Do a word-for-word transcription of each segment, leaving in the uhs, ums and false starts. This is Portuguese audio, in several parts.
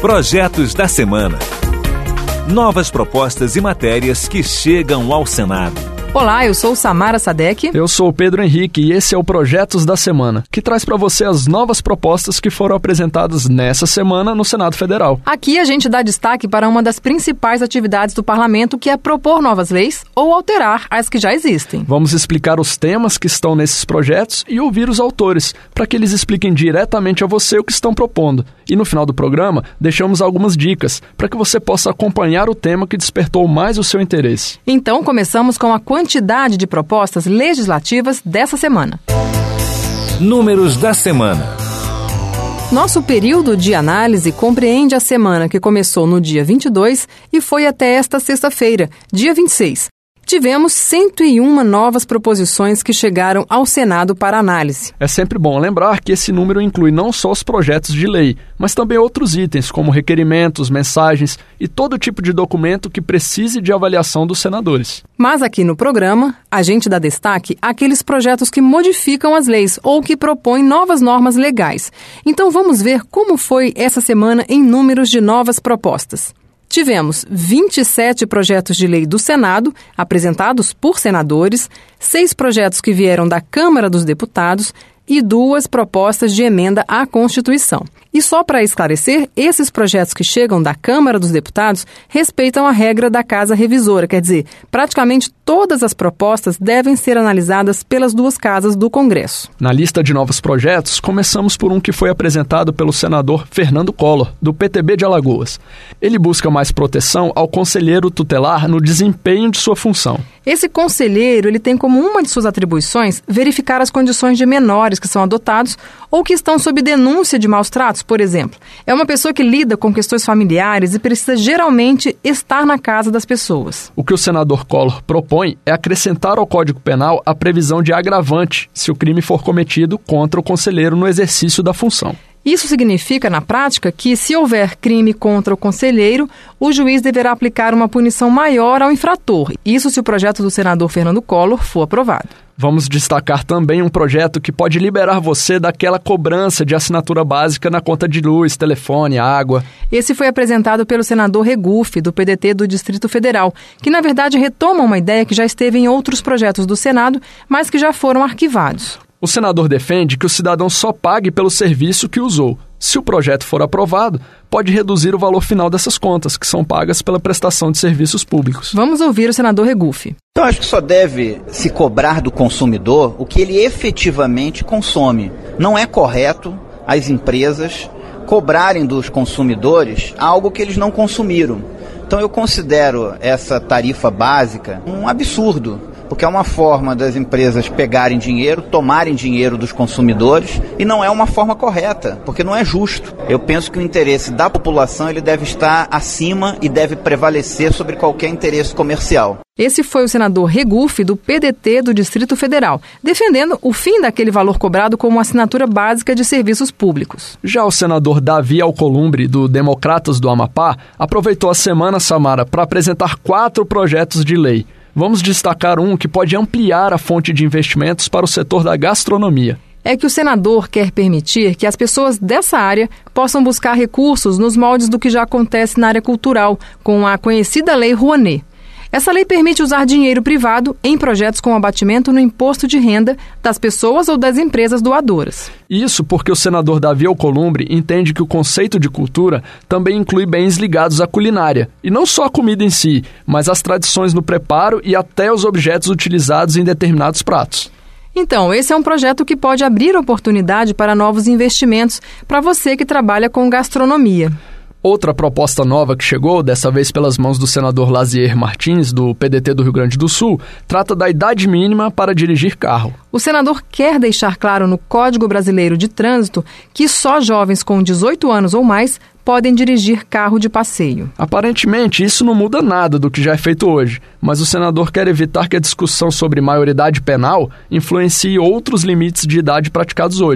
Projetos da Semana. Novas propostas e matérias que chegam ao Senado. Olá, eu sou Samara Sadek. Eu sou o Pedro Henrique e esse é o Projetos da Semana, que traz para você as novas propostas que foram apresentadas nessa semana no Senado Federal. Aqui a gente dá destaque para uma das principais atividades do Parlamento, que é propor novas leis ou alterar as que já existem. Vamos explicar os temas que estão nesses projetos e ouvir os autores, para que eles expliquem diretamente a você o que estão propondo. E no final do programa, deixamos algumas dicas para que você possa acompanhar o tema que despertou mais o seu interesse. Então, começamos com a quantidade de propostas legislativas dessa semana. Números da semana. Nosso período de análise compreende a semana que começou no dia vinte e dois e foi até esta sexta-feira, dia vinte e seis. Tivemos cento e uma novas proposições que chegaram ao Senado para análise. É sempre bom lembrar que esse número inclui não só os projetos de lei, mas também outros itens, como requerimentos, mensagens e todo tipo de documento que precise de avaliação dos senadores. Mas aqui no programa, a gente dá destaque àqueles projetos que modificam as leis ou que propõem novas normas legais. Então vamos ver como foi essa semana em números de novas propostas. Tivemos vinte e sete projetos de lei do Senado, apresentados por senadores, seis projetos que vieram da Câmara dos Deputados e duas propostas de emenda à Constituição. E só para esclarecer, esses projetos que chegam da Câmara dos Deputados respeitam a regra da Casa Revisora, quer dizer, praticamente todas as propostas devem ser analisadas pelas duas casas do Congresso. Na lista de novos projetos, começamos por um que foi apresentado pelo senador Fernando Collor, do P T B de Alagoas. Ele busca mais proteção ao conselheiro tutelar no desempenho de sua função. Esse conselheiro ele tem como uma de suas atribuições verificar as condições de menores que são adotados ou que estão sob denúncia de maus tratos, por exemplo. É uma pessoa que lida com questões familiares e precisa geralmente estar na casa das pessoas. O que o senador Collor propõe é acrescentar ao Código Penal a previsão de agravante se o crime for cometido contra o conselheiro no exercício da função. Isso significa, na prática, que se houver crime contra o conselheiro, o juiz deverá aplicar uma punição maior ao infrator. Isso se o projeto do senador Fernando Collor for aprovado. Vamos destacar também um projeto que pode liberar você daquela cobrança de assinatura básica na conta de luz, telefone, água. Esse foi apresentado pelo senador Regufe, do P D T do Distrito Federal, que na verdade retoma uma ideia que já esteve em outros projetos do Senado, mas que já foram arquivados. O senador defende que o cidadão só pague pelo serviço que usou. Se o projeto for aprovado, pode reduzir o valor final dessas contas, que são pagas pela prestação de serviços públicos. Vamos ouvir o senador Regufe. Então, acho que só deve se cobrar do consumidor o que ele efetivamente consome. Não é correto as empresas cobrarem dos consumidores algo que eles não consumiram. Então, eu considero essa tarifa básica um absurdo, porque é uma forma das empresas pegarem dinheiro, tomarem dinheiro dos consumidores, e não é uma forma correta, porque não é justo. Eu penso que o interesse da população ele deve estar acima e deve prevalecer sobre qualquer interesse comercial. Esse foi o senador Regufe, do P D T do Distrito Federal, defendendo o fim daquele valor cobrado como assinatura básica de serviços públicos. Já o senador Davi Alcolumbre, do Democratas do Amapá, aproveitou a semana, Samara, para apresentar quatro projetos de lei. Vamos destacar um que pode ampliar a fonte de investimentos para o setor da gastronomia. É que o senador quer permitir que as pessoas dessa área possam buscar recursos nos moldes do que já acontece na área cultural, com a conhecida Lei Rouanet. Essa lei permite usar dinheiro privado em projetos com abatimento no imposto de renda das pessoas ou das empresas doadoras. Isso porque o senador Davi Alcolumbre entende que o conceito de cultura também inclui bens ligados à culinária, e não só a comida em si, mas as tradições no preparo e até os objetos utilizados em determinados pratos. Então, esse é um projeto que pode abrir oportunidade para novos investimentos para você que trabalha com gastronomia. Outra proposta nova que chegou, dessa vez pelas mãos do senador Lazier Martins, do P D T do Rio Grande do Sul, trata da idade mínima para dirigir carro. O senador quer deixar claro no Código Brasileiro de Trânsito que só jovens com dezoito anos ou mais podem dirigir carro de passeio. Aparentemente, isso não muda nada do que já é feito hoje, mas o senador quer evitar que a discussão sobre maioridade penal influencie outros limites de idade praticados hoje. O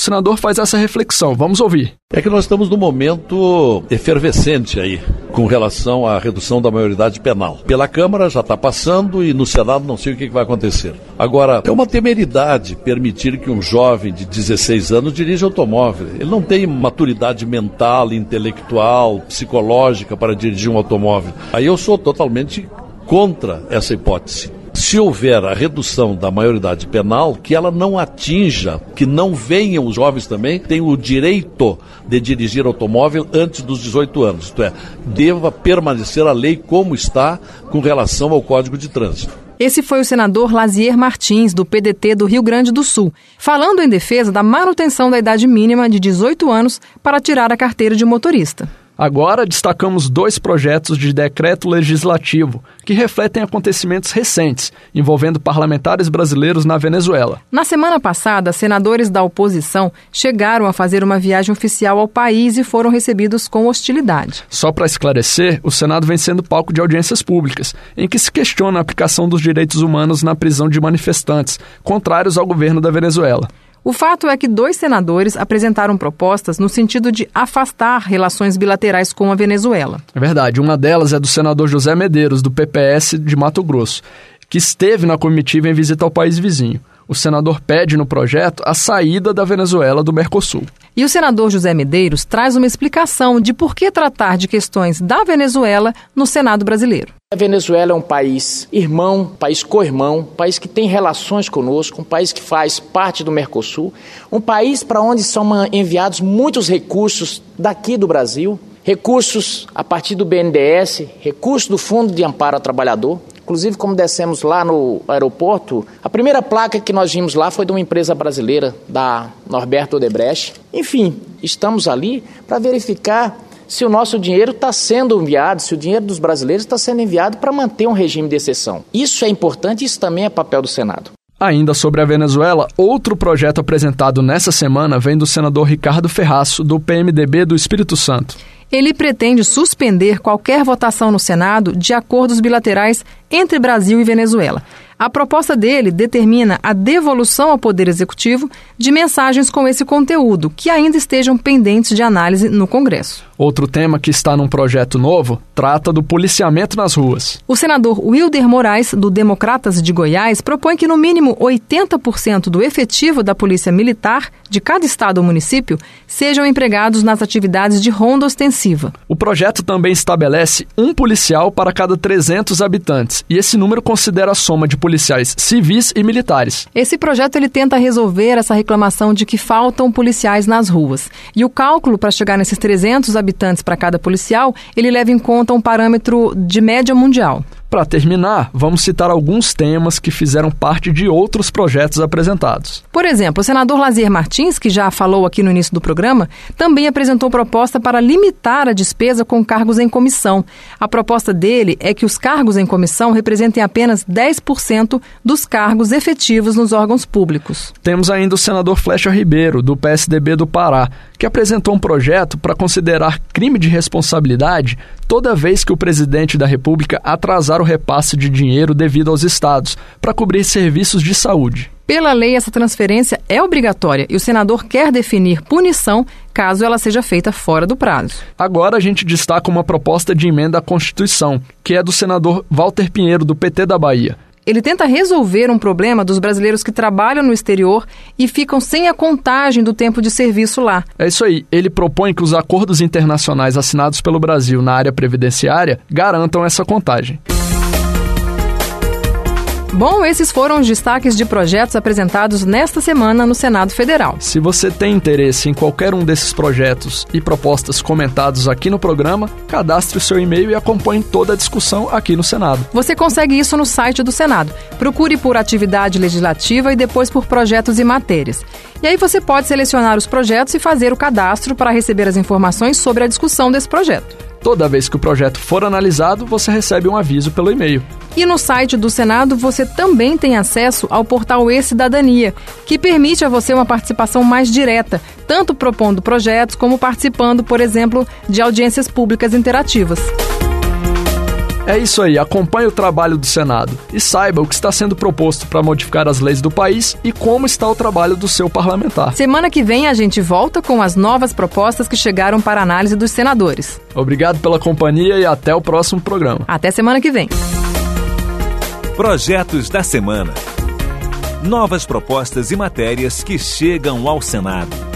o senador faz essa reflexão. Vamos ouvir. É que nós estamos num momento efervescente aí, com relação à redução da maioridade penal. Pela Câmara já está passando e no Senado não sei o que vai acontecer. Agora, é uma temeridade permitir que um jovem de dezesseis anos dirija automóvel. Ele não tem maturidade mental, intelectual, psicológica para dirigir um automóvel. Aí eu sou totalmente contra essa hipótese. Se houver a redução da maioridade penal, que ela não atinja, que não venham os jovens também, têm o direito de dirigir automóvel antes dos dezoito anos. Isto é, deva permanecer a lei como está com relação ao Código de Trânsito. Esse foi o senador Lazier Martins, do P D T do Rio Grande do Sul, falando em defesa da manutenção da idade mínima de dezoito anos para tirar a carteira de motorista. Agora destacamos dois projetos de decreto legislativo que refletem acontecimentos recentes envolvendo parlamentares brasileiros na Venezuela. Na semana passada, senadores da oposição chegaram a fazer uma viagem oficial ao país e foram recebidos com hostilidade. Só para esclarecer, o Senado vem sendo palco de audiências públicas, em que se questiona a aplicação dos direitos humanos na prisão de manifestantes, contrários ao governo da Venezuela. O fato é que dois senadores apresentaram propostas no sentido de afastar relações bilaterais com a Venezuela. É verdade, uma delas é do senador José Medeiros, do P P S de Mato Grosso, que esteve na comitiva em visita ao país vizinho. O senador pede no projeto a saída da Venezuela do Mercosul. E o senador José Medeiros traz uma explicação de por que tratar de questões da Venezuela no Senado brasileiro. A Venezuela é um país irmão, um país co-irmão, um país que tem relações conosco, um país que faz parte do Mercosul, um país para onde são enviados muitos recursos daqui do Brasil, recursos a partir do B N D E S, recursos do Fundo de Amparo ao Trabalhador. Inclusive, como descemos lá no aeroporto, a primeira placa que nós vimos lá foi de uma empresa brasileira, da Norberto Odebrecht. Enfim, estamos ali para verificar se o nosso dinheiro está sendo enviado, se o dinheiro dos brasileiros está sendo enviado para manter um regime de exceção. Isso é importante e isso também é papel do Senado. Ainda sobre a Venezuela, outro projeto apresentado nessa semana vem do senador Ricardo Ferraço, do P M D B do Espírito Santo. Ele pretende suspender qualquer votação no Senado de acordos bilaterais entre Brasil e Venezuela. A proposta dele determina a devolução ao Poder Executivo de mensagens com esse conteúdo, que ainda estejam pendentes de análise no Congresso. Outro tema que está num projeto novo trata do policiamento nas ruas. O senador Wilder Moraes, do Democratas de Goiás, propõe que no mínimo oitenta por cento do efetivo da Polícia Militar de cada estado ou município sejam empregados nas atividades de ronda ostensiva. O projeto também estabelece um policial para cada trezentos habitantes, e esse número considera a soma de policiais civis e militares. Esse projeto ele tenta resolver essa reclamação de que faltam policiais nas ruas. E o cálculo para chegar nesses trezentos habitantes para cada policial, ele leva em conta um parâmetro de média mundial. Para terminar, vamos citar alguns temas que fizeram parte de outros projetos apresentados. Por exemplo, o senador Lazier Martins, que já falou aqui no início do programa, também apresentou proposta para limitar a despesa com cargos em comissão. A proposta dele é que os cargos em comissão representem apenas dez por cento dos cargos efetivos nos órgãos públicos. Temos ainda o senador Flecha Ribeiro, do P S D B do Pará, que apresentou um projeto para considerar crime de responsabilidade toda vez que o presidente da República atrasar o repasse de dinheiro devido aos estados para cobrir serviços de saúde. Pela lei, essa transferência é obrigatória e o senador quer definir punição caso ela seja feita fora do prazo. Agora a gente destaca uma proposta de emenda à Constituição, que é do senador Walter Pinheiro, do P T da Bahia. Ele tenta resolver um problema dos brasileiros que trabalham no exterior e ficam sem a contagem do tempo de serviço lá. É isso aí. Ele propõe que os acordos internacionais assinados pelo Brasil na área previdenciária garantam essa contagem. Bom, esses foram os destaques de projetos apresentados nesta semana no Senado Federal. Se você tem interesse em qualquer um desses projetos e propostas comentados aqui no programa, cadastre o seu e-mail e acompanhe toda a discussão aqui no Senado. Você consegue isso no site do Senado. Procure por atividade legislativa e depois por projetos e matérias. E aí você pode selecionar os projetos e fazer o cadastro para receber as informações sobre a discussão desse projeto. Toda vez que o projeto for analisado, você recebe um aviso pelo e-mail. E no site do Senado você também tem acesso ao portal E-Cidadania, que permite a você uma participação mais direta, tanto propondo projetos como participando, por exemplo, de audiências públicas interativas. É isso aí, acompanhe o trabalho do Senado e saiba o que está sendo proposto para modificar as leis do país e como está o trabalho do seu parlamentar. Semana que vem a gente volta com as novas propostas que chegaram para a análise dos senadores. Obrigado pela companhia e até o próximo programa. Até semana que vem. Projetos da Semana. Novas propostas e matérias que chegam ao Senado.